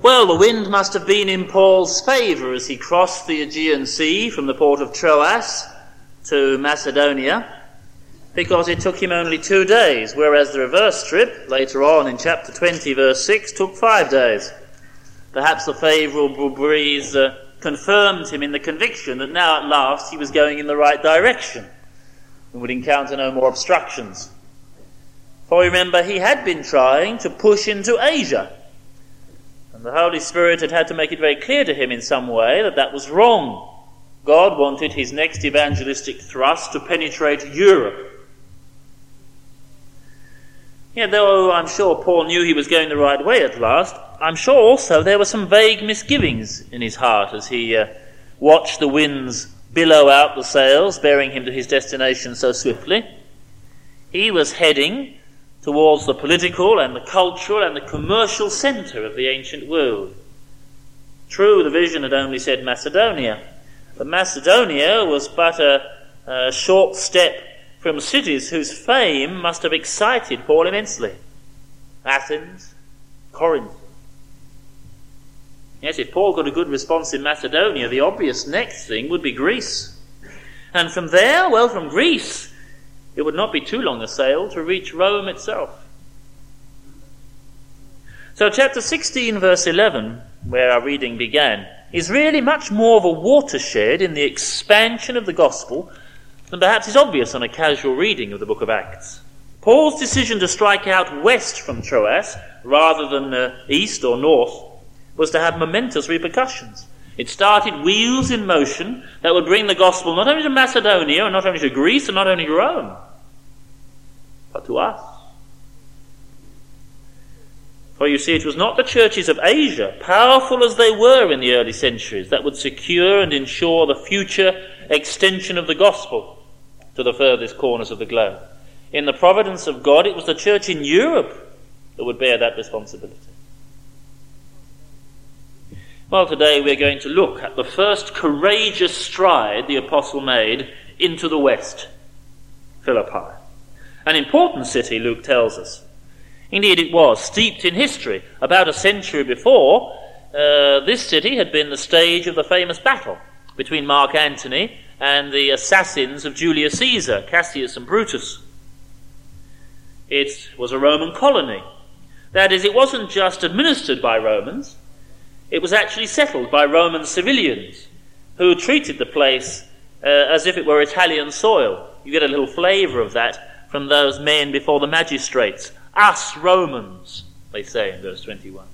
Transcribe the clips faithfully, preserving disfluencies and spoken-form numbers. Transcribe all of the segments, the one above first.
Well, the wind must have been in Paul's favour as he crossed the Aegean Sea from the port of Troas to Macedonia, because it took him only two days, whereas the reverse trip, later on in chapter twenty, verse six, took five days. Perhaps the favourable breeze uh, confirmed him in the conviction that now at last he was going in the right direction and would encounter no more obstructions. For remember, he had been trying to push into Asia, and the Holy Spirit had had to make it very clear to him in some way that that was wrong. God wanted his next evangelistic thrust to penetrate Europe. Yeah, though I'm sure Paul knew he was going the right way at last, I'm sure also there were some vague misgivings in his heart as he uh, watched the winds billow out the sails, bearing him to his destination so swiftly. He was heading towards the political and the cultural and the commercial centre of the ancient world. True, the vision had only said Macedonia, but Macedonia was but a, a short step from cities whose fame must have excited Paul immensely. Athens, Corinth. Yes, if Paul got a good response in Macedonia, the obvious next thing would be Greece. And from there, well, from Greece, it would not be too long a sail to reach Rome itself. So chapter sixteen, verse eleven, where our reading began, is really much more of a watershed in the expansion of the gospel than perhaps is obvious on a casual reading of the book of Acts. Paul's decision to strike out west from Troas, rather than uh, east or north, was to have momentous repercussions. It started wheels in motion that would bring the gospel not only to Macedonia, and not only to Greece, and not only to Rome, but to us. For you see, it was not the churches of Asia, powerful as they were in the early centuries, that would secure and ensure the future extension of the gospel to the furthest corners of the globe. In the providence of God, it was the church in Europe that would bear that responsibility. Well, today we're going to look at the first courageous stride the apostle made into the west, Philippi. An important city, Luke tells us. Indeed it was, steeped in history. About a century before, uh, this city had been the stage of the famous battle between Mark Antony and the assassins of Julius Caesar, Cassius and Brutus. It was a Roman colony. That is, it wasn't just administered by Romans, it was actually settled by Roman civilians who treated the place uh, as if it were Italian soil. You get a little flavour of that from those men before the magistrates. Us Romans, they say in verse twenty-one.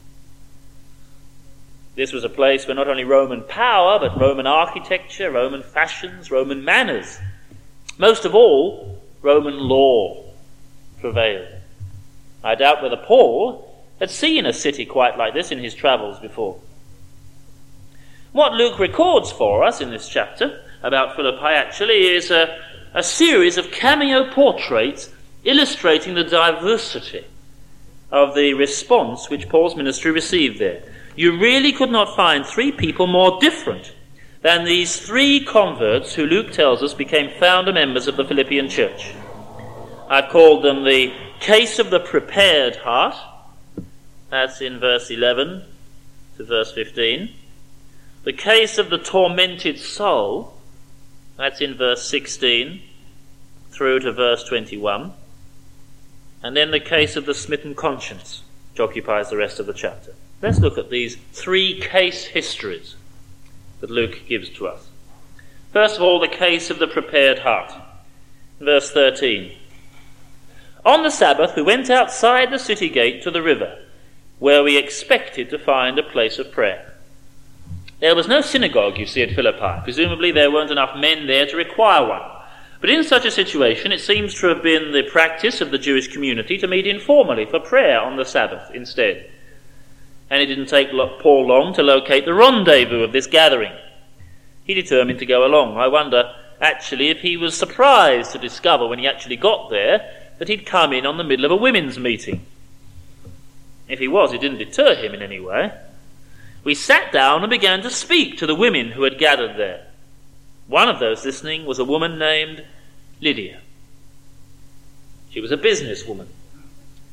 This was a place where not only Roman power, but Roman architecture, Roman fashions, Roman manners, most of all, Roman law prevailed. I doubt whether Paul had seen a city quite like this in his travels before. What Luke records for us in this chapter about Philippi actually is a, a series of cameo portraits illustrating the diversity of the response which Paul's ministry received there. You really could not find three people more different than these three converts who Luke tells us became founder members of the Philippian church. I've called them the case of the prepared heart. That's in verse eleven to verse fifteen. The case of the tormented soul. That's in verse sixteen through to verse twenty-one. And then the case of the smitten conscience, which occupies the rest of the chapter. Let's look at these three case histories that Luke gives to us. First of all, the case of the prepared heart. Verse thirteen. On the Sabbath we went outside the city gate to the river, where we expected to find a place of prayer. There was no synagogue, you see, at Philippi. Presumably there weren't enough men there to require one. But in such a situation, it seems to have been the practice of the Jewish community to meet informally for prayer on the Sabbath instead. And it didn't take Paul long to locate the rendezvous of this gathering. He determined to go along. I wonder, actually, if he was surprised to discover when he actually got there that he'd come in on the middle of a women's meeting. If he was, it didn't deter him in any way. We sat down and began to speak to the women who had gathered there. One of those listening was a woman named Lydia. She was a businesswoman.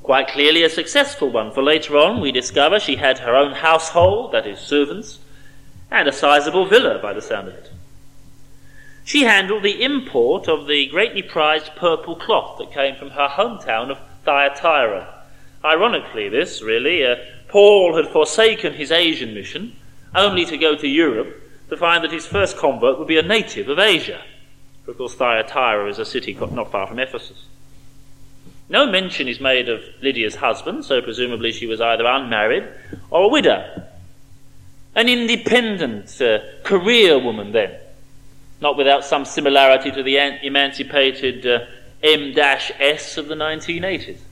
Quite clearly a successful one, for later on we discover she had her own household, that is, servants, and a sizable villa by the sound of it. She handled the import of the greatly prized purple cloth that came from her hometown of Thyatira. Ironically, this, really, uh, Paul had forsaken his Asian mission, only to go to Europe to find that his first convert would be a native of Asia. For of course Thyatira is a city not far from Ephesus. No mention is made of Lydia's husband, so presumably she was either unmarried or a widow. An independent uh, career woman then, not without some similarity to the an- emancipated uh, M S of the nineteen eighties.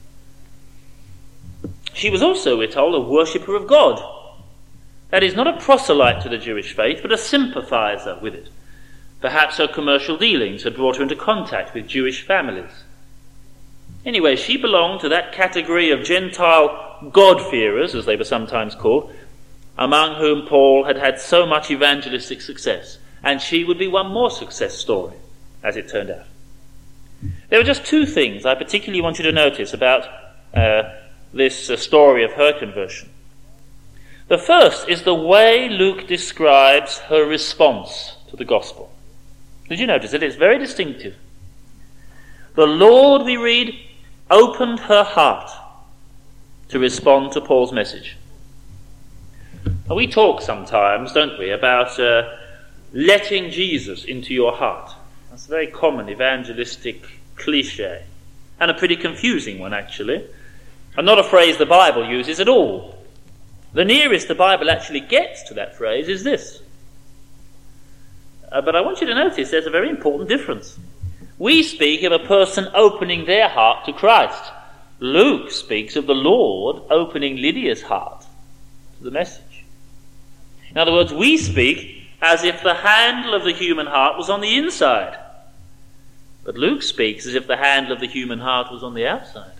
She was also, we're told, a worshipper of God. That is, not a proselyte to the Jewish faith, but a sympathizer with it. Perhaps her commercial dealings had brought her into contact with Jewish families. Anyway, she belonged to that category of Gentile God-fearers, as they were sometimes called, among whom Paul had had so much evangelistic success. And she would be one more success story, as it turned out. There are just two things I particularly want you to notice about uh, this uh, story of her conversion. The first is the way Luke describes her response to the gospel. Did you notice it? It's very distinctive. The Lord, we read, opened her heart to respond to Paul's message. Now, we talk sometimes, don't we, about uh, letting Jesus into your heart. That's a very common evangelistic cliche, and a pretty confusing one, actually, and not a phrase the Bible uses at all. The nearest the Bible actually gets to that phrase is this. Uh, but I want you to notice there's a very important difference. We speak of a person opening their heart to Christ. Luke speaks of the Lord opening Lydia's heart to the message. In other words, we speak as if the handle of the human heart was on the inside. But Luke speaks as if the handle of the human heart was on the outside.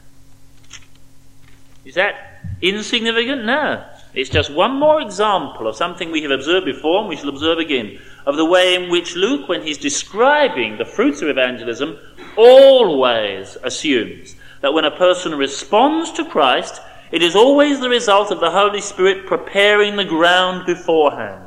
Is that insignificant? No. It's just one more example of something we have observed before and we shall observe again, of the way in which Luke, when he's describing the fruits of evangelism, always assumes that when a person responds to Christ, it is always the result of the Holy Spirit preparing the ground beforehand.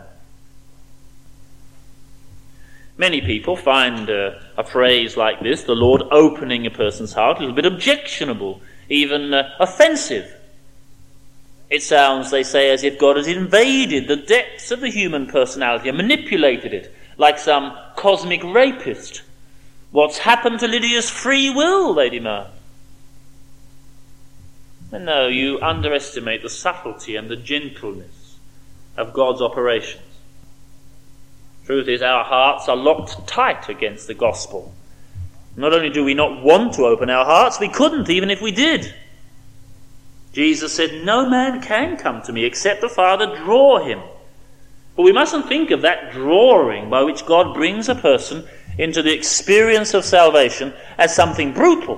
Many people find uh, a phrase like this, the Lord opening a person's heart, a little bit objectionable, even uh, offensive. It sounds, they say, as if God has invaded the depths of the human personality and manipulated it, like some cosmic rapist. What's happened to Lydia's free will, they demand. And no, you underestimate the subtlety and the gentleness of God's operations. Truth is, our hearts are locked tight against the gospel. Not only do we not want to open our hearts, we couldn't even if we did. Jesus said, no man can come to me except the Father draw him. But we mustn't think of that drawing by which God brings a person into the experience of salvation as something brutal.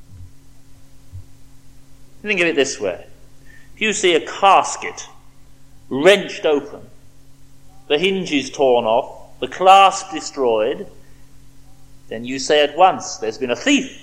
Think of it this way. If you see a casket wrenched open, the hinges torn off, the clasp destroyed, then you say at once, there's been a thief.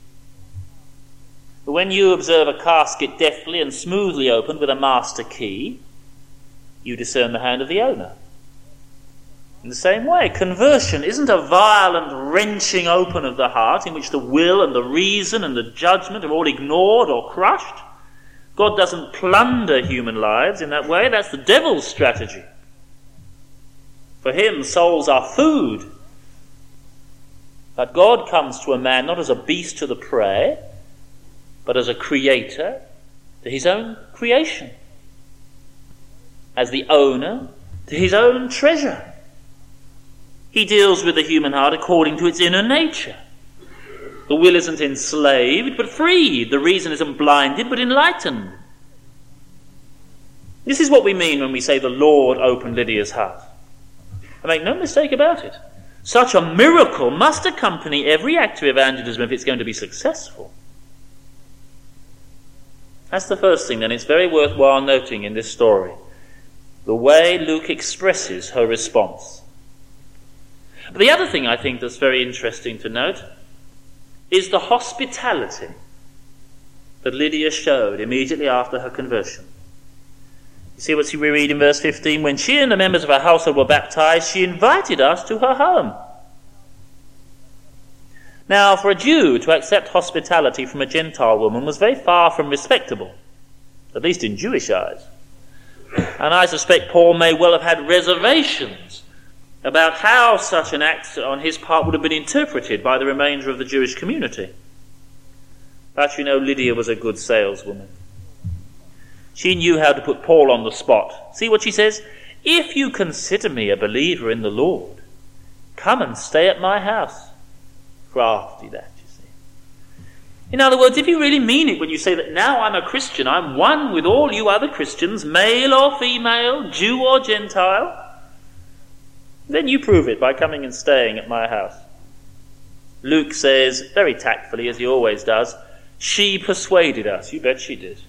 But when you observe a casket deftly and smoothly opened with a master key, you discern the hand of the owner. In the same way, conversion isn't a violent wrenching open of the heart in which the will and the reason and the judgment are all ignored or crushed. God doesn't plunder human lives in that way. That's the devil's strategy. For him, souls are food. But God comes to a man not as a beast to the prey, but as a creator to his own creation, as the owner to his own treasure. He deals with the human heart according to its inner nature. The will isn't enslaved, but freed. The reason isn't blinded, but enlightened. This is what we mean when we say the Lord opened Lydia's heart. I make no mistake about it. Such a miracle must accompany every act of evangelism if it's going to be successful. That's the first thing, then. It's very worthwhile noting in this story the way Luke expresses her response. But the other thing I think that's very interesting to note is the hospitality that Lydia showed immediately after her conversion. You see what we read in verse fifteen? When she and the members of her household were baptized, she invited us to her home. Now, for a Jew to accept hospitality from a Gentile woman was very far from respectable, at least in Jewish eyes. And I suspect Paul may well have had reservations about how such an act on his part would have been interpreted by the remainder of the Jewish community. But you know, Lydia was a good saleswoman. She knew how to put Paul on the spot. See what she says? If you consider me a believer in the Lord, come and stay at my house. Crafty that, you see. In other words, if you really mean it when you say that now I'm a Christian, I'm one with all you other Christians, male or female, Jew or Gentile, then you prove it by coming and staying at my house. Luke says, very tactfully, as he always does, she persuaded us. You bet she did.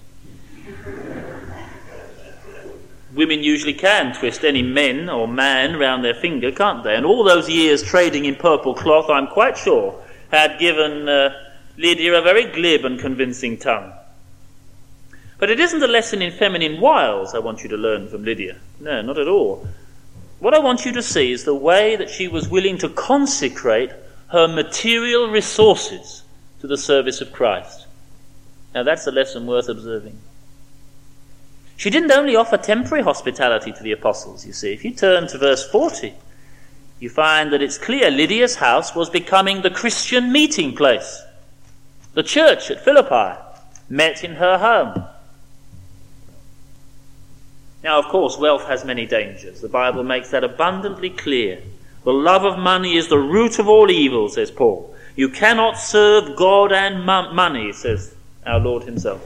Women usually can twist any men or man round their finger, can't they? And all those years trading in purple cloth, I'm quite sure, had given uh, Lydia a very glib and convincing tongue. But it isn't a lesson in feminine wiles I want you to learn from Lydia. No, not at all. What I want you to see is the way that she was willing to consecrate her material resources to the service of Christ. Now that's a lesson worth observing. She didn't only offer temporary hospitality to the apostles, you see. If you turn to verse forty, you find that it's clear Lydia's house was becoming the Christian meeting place. The church at Philippi met in her home. Now, of course, wealth has many dangers. The Bible makes that abundantly clear. The love of money is the root of all evil, says Paul. You cannot serve God and money, says our Lord himself.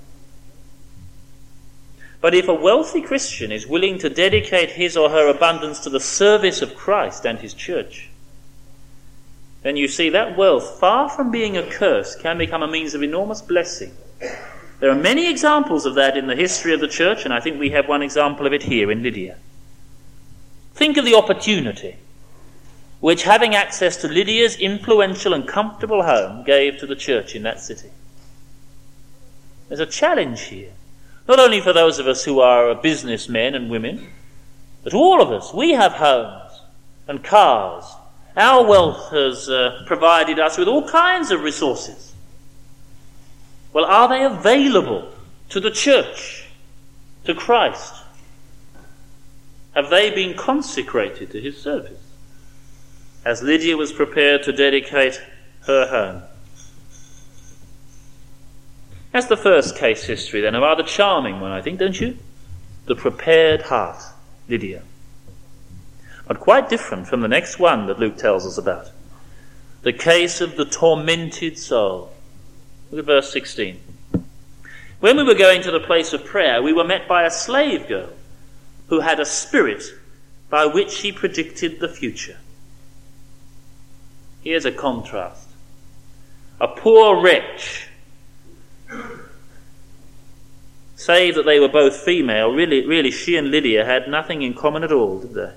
But if a wealthy Christian is willing to dedicate his or her abundance to the service of Christ and his church, then you see that wealth, far from being a curse, can become a means of enormous blessing. There are many examples of that in the history of the church, and I think we have one example of it here in Lydia. Think of the opportunity which having access to Lydia's influential and comfortable home gave to the church in that city. There's a challenge here. Not only for those of us who are businessmen and women, but all of us. We have homes and cars. Our wealth has uh, provided us with all kinds of resources. Well, are they available to the church, to Christ? Have they been consecrated to his service? As Lydia was prepared to dedicate her home. That's the first case history then, a rather charming one, I think, don't you? The prepared heart, Lydia. But quite different from the next one that Luke tells us about. The case of the tormented soul. Look at verse sixteen. When we were going to the place of prayer, we were met by a slave girl who had a spirit by which she predicted the future. Here's a contrast. A poor wretch, save that they were both female, really, really she and Lydia had nothing in common at all, did they?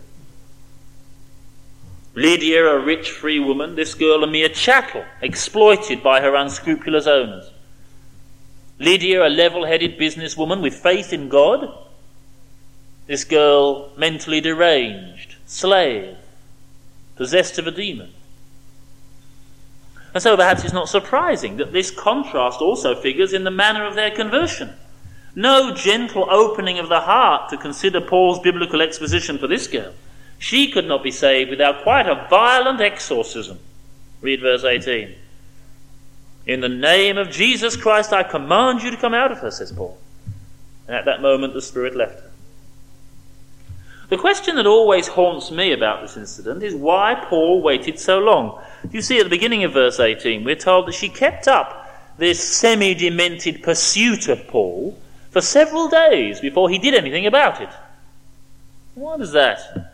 Lydia, a rich free woman, this girl a mere chattel, exploited by her unscrupulous owners. Lydia, a level-headed businesswoman with faith in God. This girl, mentally deranged, slave, possessed of a demon. And so perhaps it's not surprising that this contrast also figures in the manner of their conversion. No gentle opening of the heart to consider Paul's biblical exposition for this girl. She could not be saved without quite a violent exorcism. Read verse eighteen. In the name of Jesus Christ I command you to come out of her, says Paul. And at that moment the spirit left her. The question that always haunts me about this incident is why Paul waited so long. You see, at the beginning of verse eighteen, we're told that she kept up this semi-demented pursuit of Paul for several days before he did anything about it. What is that?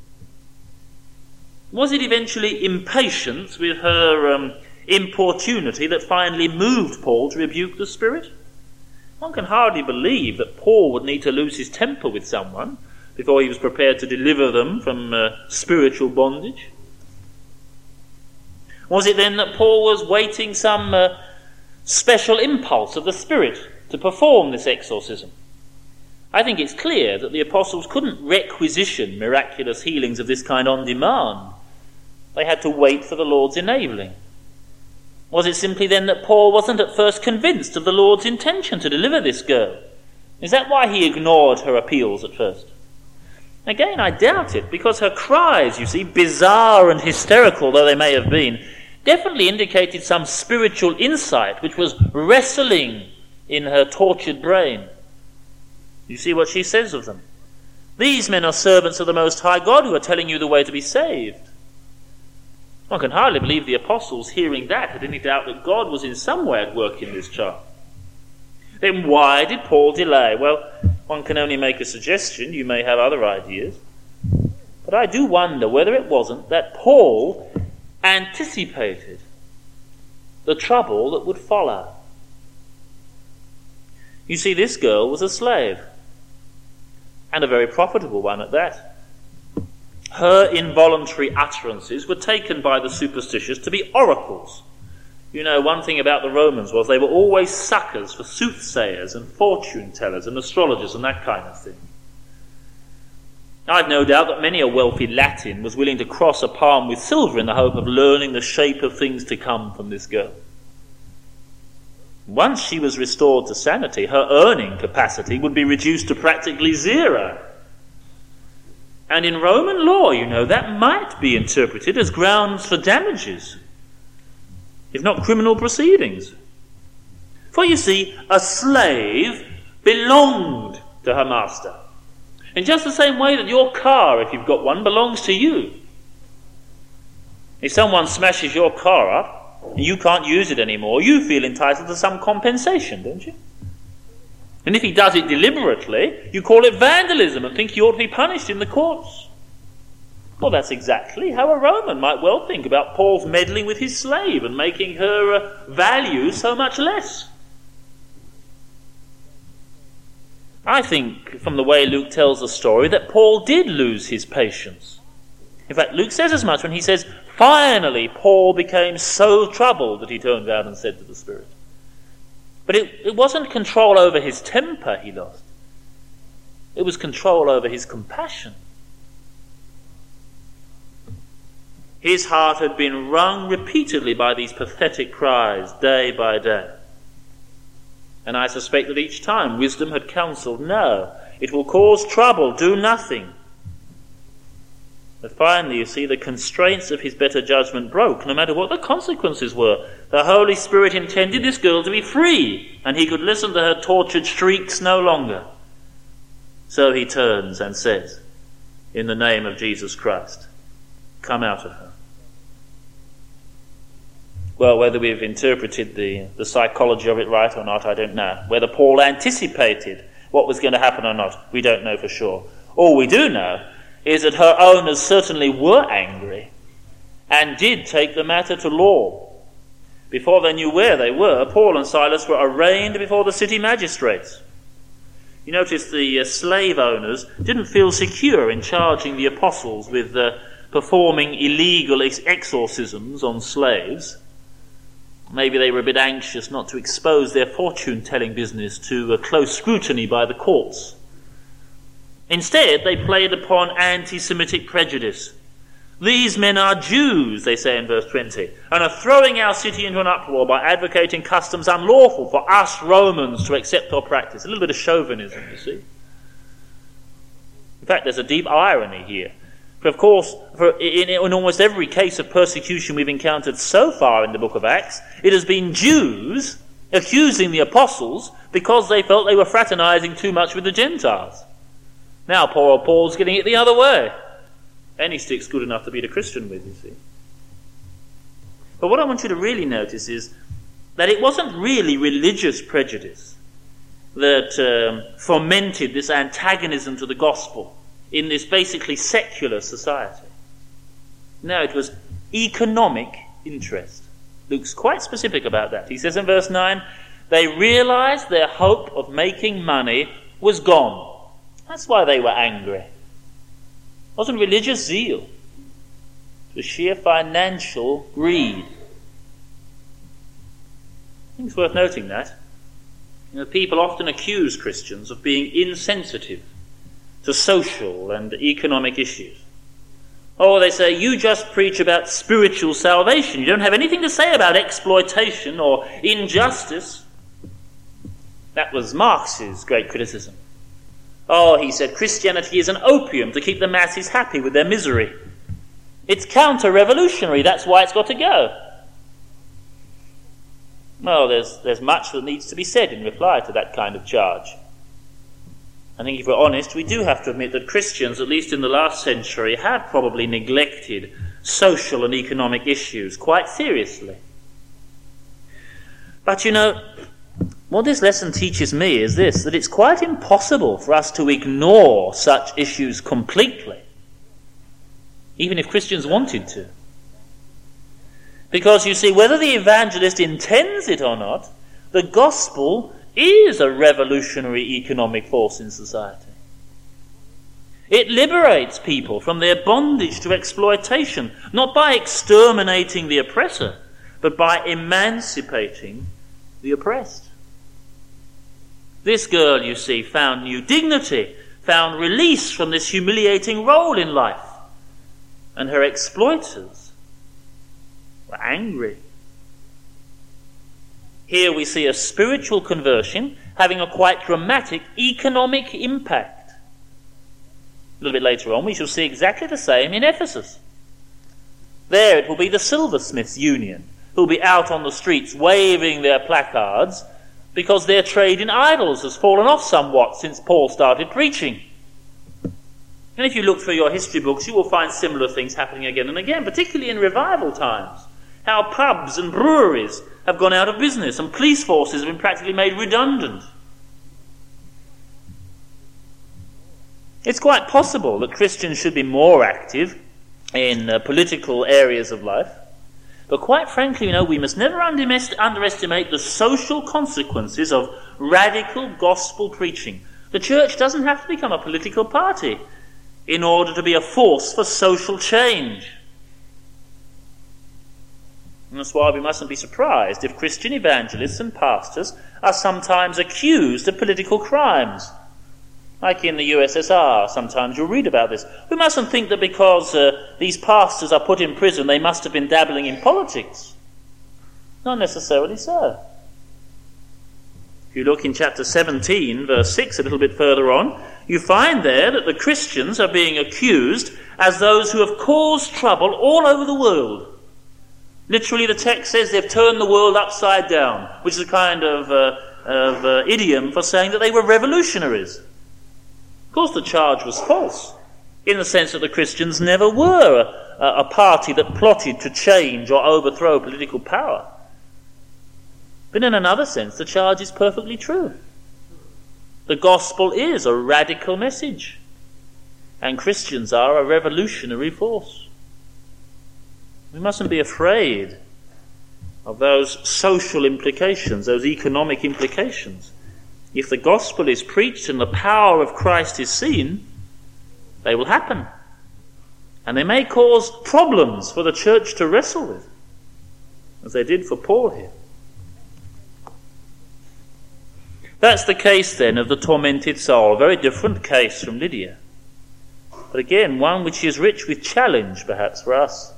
Was it eventually impatience with her um, importunity that finally moved Paul to rebuke the spirit? One can hardly believe that Paul would need to lose his temper with someone before he was prepared to deliver them from uh, spiritual bondage. Was it then that Paul was waiting some uh, special impulse of the Spirit to perform this exorcism. I think it's clear that the apostles couldn't requisition miraculous healings of this kind on demand. They had to wait for the Lord's enabling. Was it simply then that Paul wasn't at first convinced of the Lord's intention to deliver this girl? Is that why he ignored her appeals at first? Again, I doubt it, because her cries, you see, bizarre and hysterical though they may have been, definitely indicated some spiritual insight which was wrestling in her tortured brain. You see what she says of them. These men are servants of the Most High God who are telling you the way to be saved. One can hardly believe the apostles, hearing that, had any doubt that God was in some way at work in this child. Then why did Paul delay? Well, one can only make a suggestion. You may have other ideas. But I do wonder whether it wasn't that Paul anticipated the trouble that would follow. You see, this girl was a slave, and a very profitable one at that. Her involuntary utterances were taken by the superstitious to be oracles. You know, one thing about the Romans was they were always suckers for soothsayers and fortune tellers and astrologers and that kind of thing. I've no doubt that many a wealthy Latin was willing to cross a palm with silver in the hope of learning the shape of things to come from this girl. Once she was restored to sanity, her earning capacity would be reduced to practically zero. And in Roman law, you know, that might be interpreted as grounds for damages, if not criminal proceedings. For you see, a slave belonged to her master, in just the same way that your car, if you've got one, belongs to you. If someone smashes your car up and you can't use it anymore, you feel entitled to some compensation, don't you? And if he does it deliberately, you call it vandalism and think you ought to be punished in the courts. Well, that's exactly how a Roman might well think about Paul's meddling with his slave and making her uh, value so much less. I think, from the way Luke tells the story, that Paul did lose his patience. In fact, Luke says as much when he says, finally Paul became so troubled that he turned round and said to the Spirit. But it, it wasn't control over his temper he lost. It was control over his compassion. His heart had been wrung repeatedly by these pathetic cries, day by day. And I suspect that each time wisdom had counselled, no, it will cause trouble, do nothing. But finally, you see, the constraints of his better judgment broke, no matter what the consequences were. The Holy Spirit intended this girl to be free, and he could listen to her tortured shrieks no longer. So he turns and says, in the name of Jesus Christ, come out of her. Well, whether we've interpreted the, the psychology of it right or not, I don't know. Whether Paul anticipated what was going to happen or not, we don't know for sure. All we do know is that her owners certainly were angry and did take the matter to law. Before they knew where they were, Paul and Silas were arraigned before the city magistrates. You notice the uh, slave owners didn't feel secure in charging the apostles with uh, performing illegal ex- exorcisms on slaves. Maybe they were a bit anxious not to expose their fortune-telling business to uh, close scrutiny by the courts. Instead, they played upon anti-Semitic prejudice. These men are Jews, they say in verse twenty, and are throwing our city into an uproar by advocating customs unlawful for us Romans to accept or practice. A little bit of chauvinism, you see. In fact, there's a deep irony here. For of course, for in, in almost every case of persecution we've encountered so far in the book of Acts, it has been Jews accusing the apostles because they felt they were fraternizing too much with the Gentiles. Now poor old Paul's getting it the other way. Any stick's good enough to beat a Christian with, you see. But what I want you to really notice is that it wasn't really religious prejudice that um, fomented this antagonism to the gospel in this basically secular society. No, it was economic interest. Luke's quite specific about that. He says in verse nine, they realized their hope of making money was gone. That's why they were angry. It wasn't religious zeal. It was sheer financial greed. I think it's worth noting that. You know, people often accuse Christians of being insensitive to social and economic issues. Or they say, you just preach about spiritual salvation. You don't have anything to say about exploitation or injustice. That was Marx's great criticism. Oh, he said, Christianity is an opium to keep the masses happy with their misery. It's counter-revolutionary, that's why it's got to go. Well, there's, there's much that needs to be said in reply to that kind of charge. I think if we're honest, we do have to admit that Christians, at least in the last century, have probably neglected social and economic issues quite seriously. But you know, what this lesson teaches me is this, that it's quite impossible for us to ignore such issues completely, even if Christians wanted to. Because you see, whether the evangelist intends it or not, the gospel is a revolutionary economic force in society. It liberates people from their bondage to exploitation, not by exterminating the oppressor, but by emancipating the oppressed. This girl, you see, found new dignity, found release from this humiliating role in life, and her exploiters were angry. Here we see a spiritual conversion having a quite dramatic economic impact. A little bit later on we shall see exactly the same in Ephesus. There it will be the silversmiths' union who will be out on the streets waving their placards because their trade in idols has fallen off somewhat since Paul started preaching. And if you look through your history books, you will find similar things happening again and again, particularly in revival times. How pubs and breweries have gone out of business and police forces have been practically made redundant. It's quite possible that Christians should be more active in uh, political areas of life, but quite frankly, you know, we must never underestimate the social consequences of radical gospel preaching. The church doesn't have to become a political party in order to be a force for social change. And that's why we mustn't be surprised if Christian evangelists and pastors are sometimes accused of political crimes. Like in the U S S R, sometimes you'll read about this. We mustn't think that because uh, these pastors are put in prison, they must have been dabbling in politics. Not necessarily so. If you look in chapter seventeen, verse six, a little bit further on, you find there that the Christians are being accused as those who have caused trouble all over the world. Literally, the text says they've turned the world upside down, which is a kind of, uh, of uh, idiom for saying that they were revolutionaries. Of course, the charge was false, in the sense that the Christians never were a, a party that plotted to change or overthrow political power. But in another sense, the charge is perfectly true. The gospel is a radical message, and Christians are a revolutionary force. We mustn't be afraid of those social implications, those economic implications. If the gospel is preached and the power of Christ is seen, they will happen. And they may cause problems for the church to wrestle with, as they did for Paul here. That's the case then of the tormented soul, a very different case from Lydia. But again, one which is rich with challenge perhaps for us.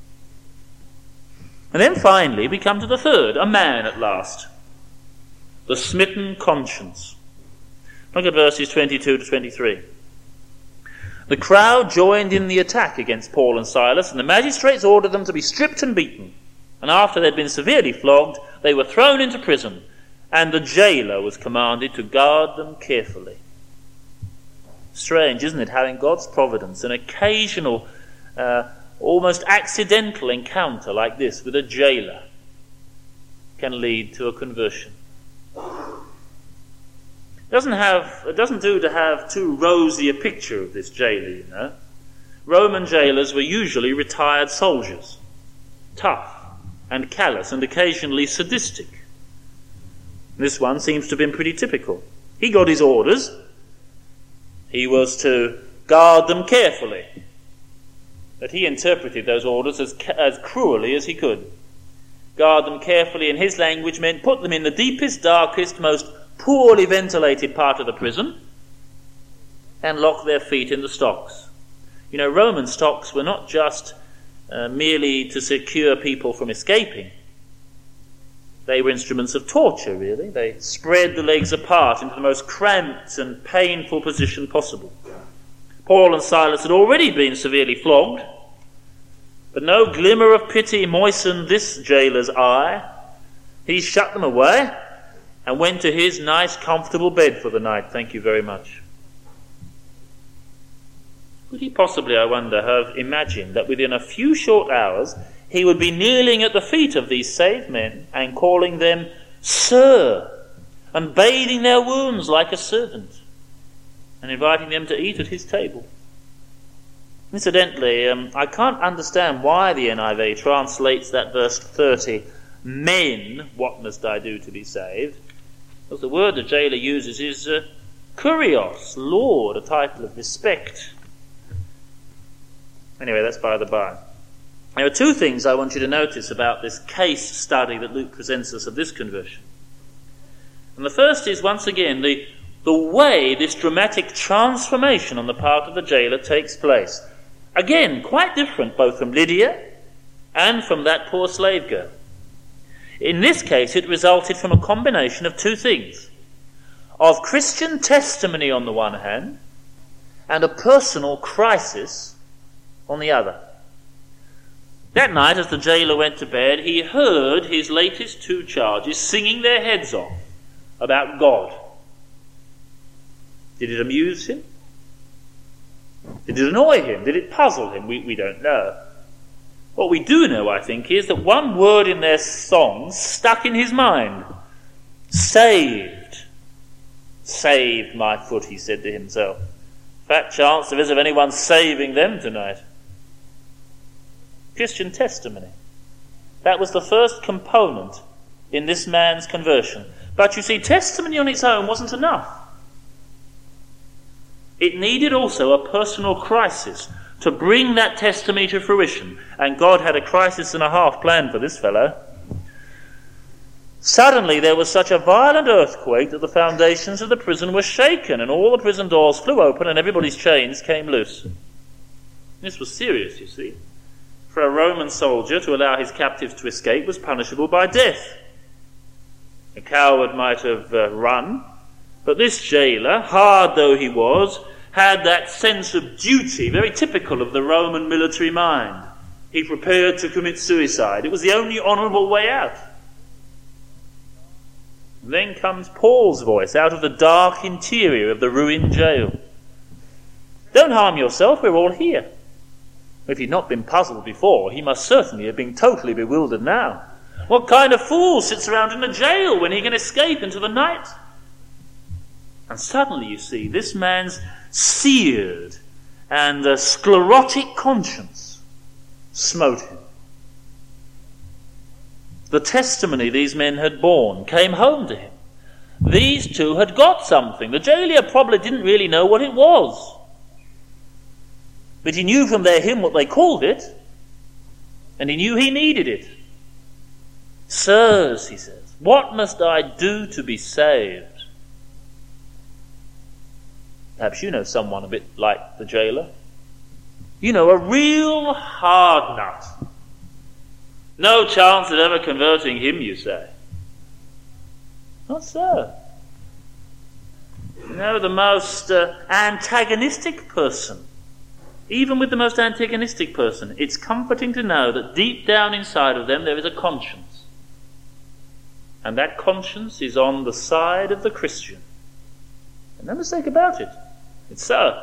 And then finally we come to the third, a man at last. The smitten conscience. Look at verses twenty-two to twenty-three. The crowd joined in the attack against Paul and Silas, and the magistrates ordered them to be stripped and beaten. And after they'd been severely flogged, they were thrown into prison, and the jailer was commanded to guard them carefully. Strange, isn't it, how in God's providence an occasional, uh, almost accidental encounter like this with a jailer can lead to a conversion. It doesn't have, it doesn't do to have too rosy a picture of this jailer, you know. Roman jailers were usually retired soldiers, tough and callous and occasionally sadistic. This one seems to have been pretty typical. He got his orders. He was to guard them carefully. But he interpreted those orders as, as cruelly as he could. Guard them carefully, in his language, meant put them in the deepest, darkest, most poorly ventilated part of the prison and lock their feet in the stocks. You know, Roman stocks were not just uh, merely to secure people from escaping. They were instruments of torture, really. They spread the legs apart into the most cramped and painful position possible. Paul and Silas had already been severely flogged, but no glimmer of pity moistened this jailer's eye. He shut them away and went to his nice, comfortable bed for the night. Thank you very much. Could he possibly, I wonder, have imagined that within a few short hours he would be kneeling at the feet of these saved men and calling them Sir, and bathing their wounds like a servant, and inviting them to eat at his table? Incidentally, um, I can't understand why the N I V translates that verse thirty, men, what must I do to be saved? Because the word the jailer uses is uh, kurios, Lord, a title of respect. Anyway, that's by the by. There are two things I want you to notice about this case study that Luke presents us of this conversion. And the first is, once again, the, the way this dramatic transformation on the part of the jailer takes place. Again, quite different both from Lydia and from that poor slave girl. In this case, it resulted from a combination of two things: of Christian testimony on the one hand, and a personal crisis on the other. That night, as the jailer went to bed, he heard his latest two charges singing their heads off about God. Did it amuse him? Did it annoy him? Did it puzzle him? We, we don't know. What we do know, I think, is that one word in their songs stuck in his mind. Saved. Saved my foot, he said to himself. Fat chance there is of anyone saving them tonight. Christian testimony. That was the first component in this man's conversion. But you see, testimony on its own wasn't enough. It needed also a personal crisis to bring that testimony to fruition. And God had a crisis and a half planned for this fellow. Suddenly there was such a violent earthquake that the foundations of the prison were shaken, and all the prison doors flew open and everybody's chains came loose. This was serious, you see. For a Roman soldier to allow his captives to escape was punishable by death. A coward might have uh, run, but this jailer, hard though he was, had that sense of duty very typical of the Roman military mind. He prepared to commit suicide. It was the only honourable way out. And then comes Paul's voice out of the dark interior of the ruined jail. Don't harm yourself, we're all here. If he'd not been puzzled before, he must certainly have been totally bewildered now. What kind of fool sits around in a jail when he can escape into the night? And suddenly, you see, this man's seared and uh, sclerotic conscience smote him. The testimony these men had borne came home to him. These two had got something. The jailer probably didn't really know what it was. But he knew from their hymn what they called it, and he knew he needed it. Sirs, he says, what must I do to be saved? Perhaps you know someone a bit like the jailer. You know, a real hard nut. No chance of ever converting him, you say. Not so. You know, the most uh, antagonistic person, even with the most antagonistic person, it's comforting to know that deep down inside of them there is a conscience. And that conscience is on the side of the Christian. And no mistake about it. It's so.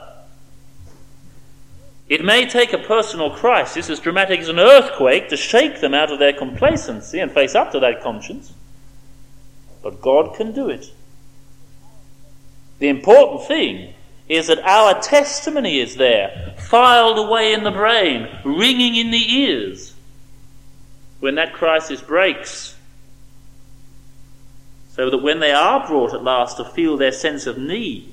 It may take a personal crisis as dramatic as an earthquake to shake them out of their complacency and face up to that conscience. But God can do it. The important thing is that our testimony is there, filed away in the brain, ringing in the ears, when that crisis breaks, so that when they are brought at last to feel their sense of need,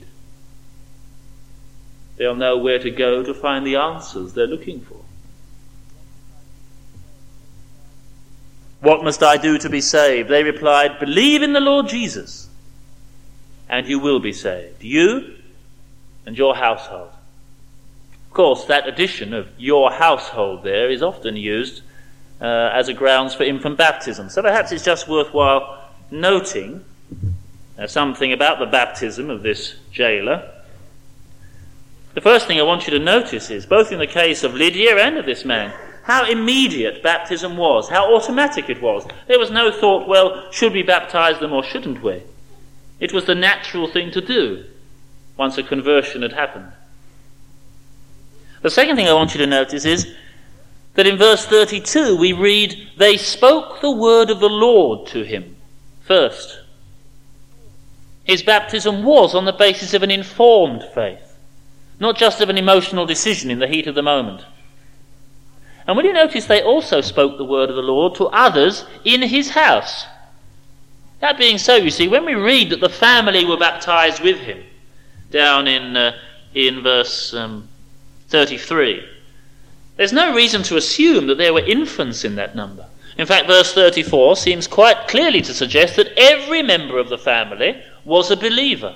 they'll know where to go to find the answers they're looking for. "What must I do to be saved?" They replied, "Believe in the Lord Jesus, and you will be saved, you and your household." Of course, that addition of "your household" there is often used uh, as a grounds for infant baptism. So perhaps it's just worthwhile noting uh, something about the baptism of this jailer. The first thing I want you to notice is, both in the case of Lydia and of this man, how immediate baptism was, how automatic it was. There was no thought, well, should we baptize them or shouldn't we? It was the natural thing to do once a conversion had happened. The second thing I want you to notice is that in verse thirty-two we read, "They spoke the word of the Lord to him first." His baptism was on the basis of an informed faith, not just of an emotional decision in the heat of the moment. And will you notice they also spoke the word of the Lord to others in his house? That being so, you see, when we read that the family were baptized with him, down in uh, in verse um, thirty-three, there's no reason to assume that there were infants in that number. In fact, verse thirty-four seems quite clearly to suggest that every member of the family was a believer.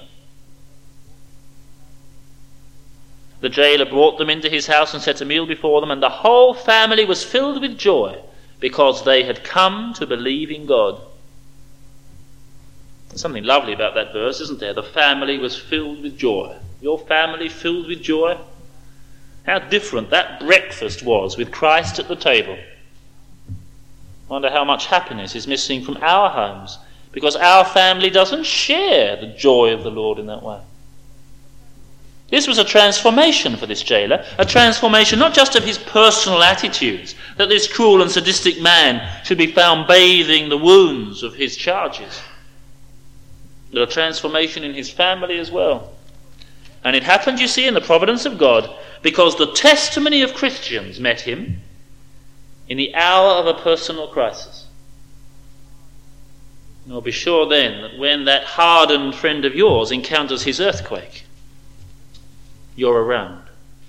The jailer brought them into his house and set a meal before them, and the whole family was filled with joy because they had come to believe in God. There's something lovely about that verse, isn't there? The family was filled with joy. Your family filled with joy? How different that breakfast was with Christ at the table. I wonder how much happiness is missing from our homes because our family doesn't share the joy of the Lord in that way. This was a transformation for this jailer, a transformation not just of his personal attitudes, that this cruel and sadistic man should be found bathing the wounds of his charges, but a transformation in his family as well. And it happened, you see, in the providence of God, because the testimony of Christians met him in the hour of a personal crisis. And you'll be sure then that when that hardened friend of yours encounters his earthquake, you're around.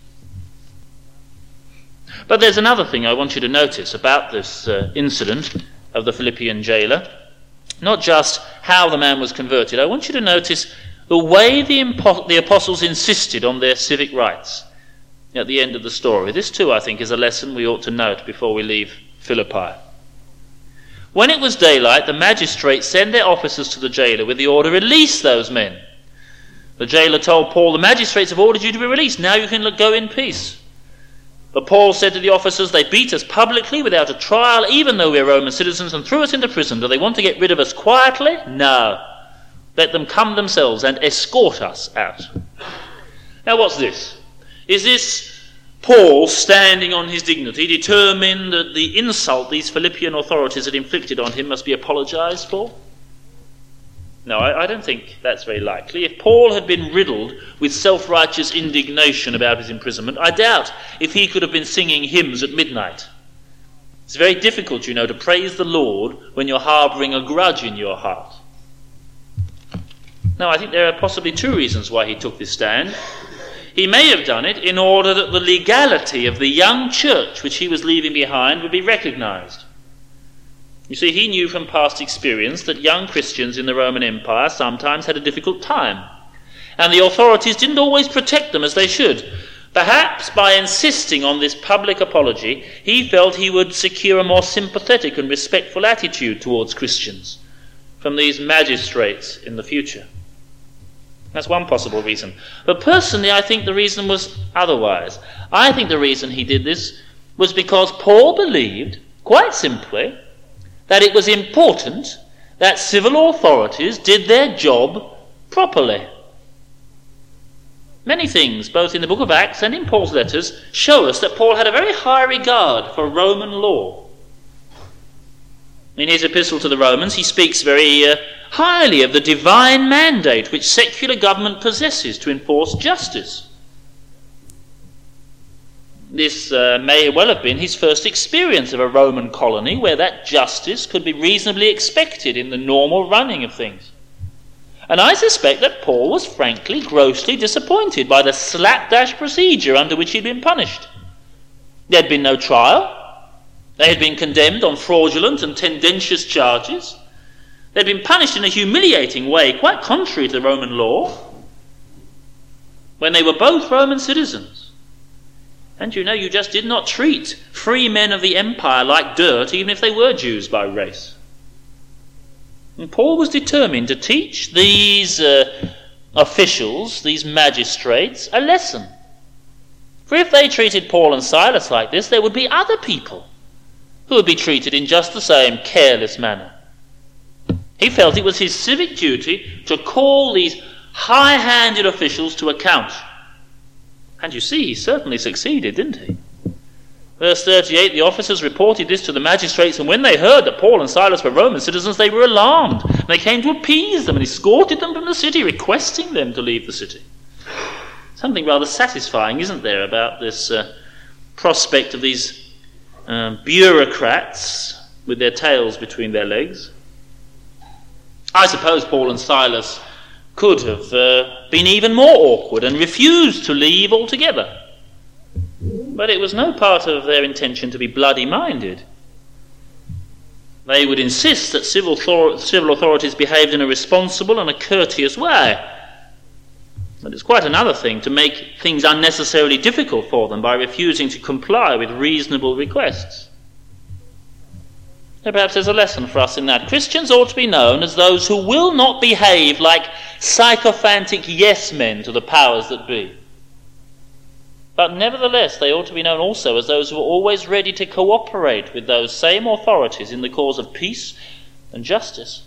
But there's another thing I want you to notice about this uh, incident of the Philippian jailer. Not just how the man was converted. I want you to notice the way the, impo- the apostles insisted on their civic rights at the end of the story. This too, I think, is a lesson we ought to note before we leave Philippi. When it was daylight, the magistrates sent their officers to the jailer with the order, "Release those men." The jailer told Paul, "The magistrates have ordered you to be released. Now you can go in peace." But Paul said to the officers, "They beat us publicly without a trial, even though we are Roman citizens, and threw us into prison. Do they want to get rid of us quietly? No. Let them come themselves and escort us out." Now what's this? Is this Paul standing on his dignity, determined that the insult these Philippian authorities had inflicted on him must be apologized for? No, I, I don't think that's very likely. If Paul had been riddled with self-righteous indignation about his imprisonment, I doubt if he could have been singing hymns at midnight. It's very difficult, you know, to praise the Lord when you're harbouring a grudge in your heart. No, I think there are possibly two reasons why he took this stand. He may have done it in order that the legality of the young church which he was leaving behind would be recognised. You see, he knew from past experience that young Christians in the Roman Empire sometimes had a difficult time, and the authorities didn't always protect them as they should. Perhaps by insisting on this public apology, he felt he would secure a more sympathetic and respectful attitude towards Christians from these magistrates in the future. That's one possible reason. But personally, I think the reason was otherwise. I think the reason he did this was because Paul believed, quite simply, that it was important that civil authorities did their job properly. Many things, both in the book of Acts and in Paul's letters, show us that Paul had a very high regard for Roman law. In his epistle to the Romans, he speaks very uh, highly of the divine mandate which secular government possesses to enforce justice. This uh, may well have been his first experience of a Roman colony where that justice could be reasonably expected in the normal running of things. And I suspect that Paul was frankly grossly disappointed by the slapdash procedure under which he'd been punished. There had been no trial. They had been condemned on fraudulent and tendentious charges. They had been punished in a humiliating way, quite contrary to the Roman law, when they were both Roman citizens. And you know, you just did not treat free men of the empire like dirt, even if they were Jews by race. And Paul was determined to teach these uh, officials, these magistrates, a lesson. For if they treated Paul and Silas like this, there would be other people who would be treated in just the same careless manner. He felt it was his civic duty to call these high-handed officials to account. And you see, he certainly succeeded, didn't he? Verse thirty-eight, the officers reported this to the magistrates, and when they heard that Paul and Silas were Roman citizens, they were alarmed. And they came to appease them and escorted them from the city, requesting them to leave the city. Something rather satisfying, isn't there, about this uh, prospect of these uh, bureaucrats with their tails between their legs. I suppose Paul and Silas could have uh, been even more awkward and refused to leave altogether. But it was no part of their intention to be bloody-minded. They would insist that civil, thor- civil authorities behaved in a responsible and a courteous way. But it's quite another thing to make things unnecessarily difficult for them by refusing to comply with reasonable requests. So perhaps there's a lesson for us in that. Christians ought to be known as those who will not behave like sycophantic yes-men to the powers that be. But nevertheless, they ought to be known also as those who are always ready to cooperate with those same authorities in the cause of peace and justice.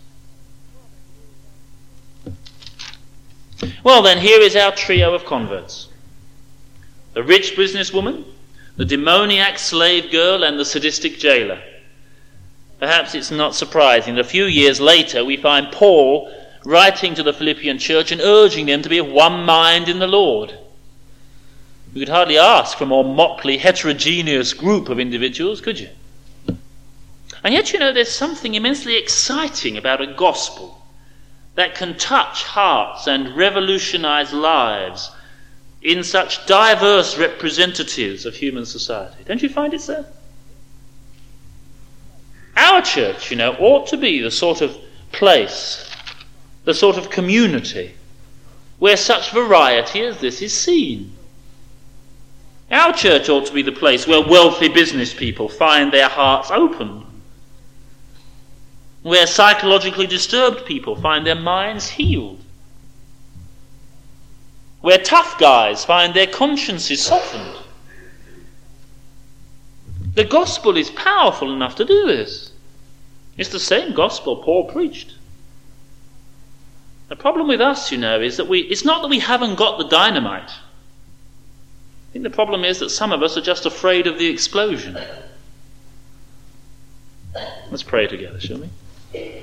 Well then, here is our trio of converts. The rich businesswoman, the demoniac slave girl, and the sadistic jailer. Perhaps it's not surprising that a few years later we find Paul writing to the Philippian church and urging them to be of one mind in the Lord. You could hardly ask for a more motley, heterogeneous group of individuals, could you? And yet, you know, there's something immensely exciting about a gospel that can touch hearts and revolutionize lives in such diverse representatives of human society. Don't you find it so? Our church, you know, ought to be the sort of place, the sort of community where such variety as this is seen. Our church ought to be the place where wealthy business people find their hearts opened, where psychologically disturbed people find their minds healed, where tough guys find their consciences softened. The gospel is powerful enough to do this. It's the same gospel Paul preached. The problem with us, you know, is that we it's not that we haven't got the dynamite. I think the problem is that some of us are just afraid of the explosion. Let's pray together, shall we?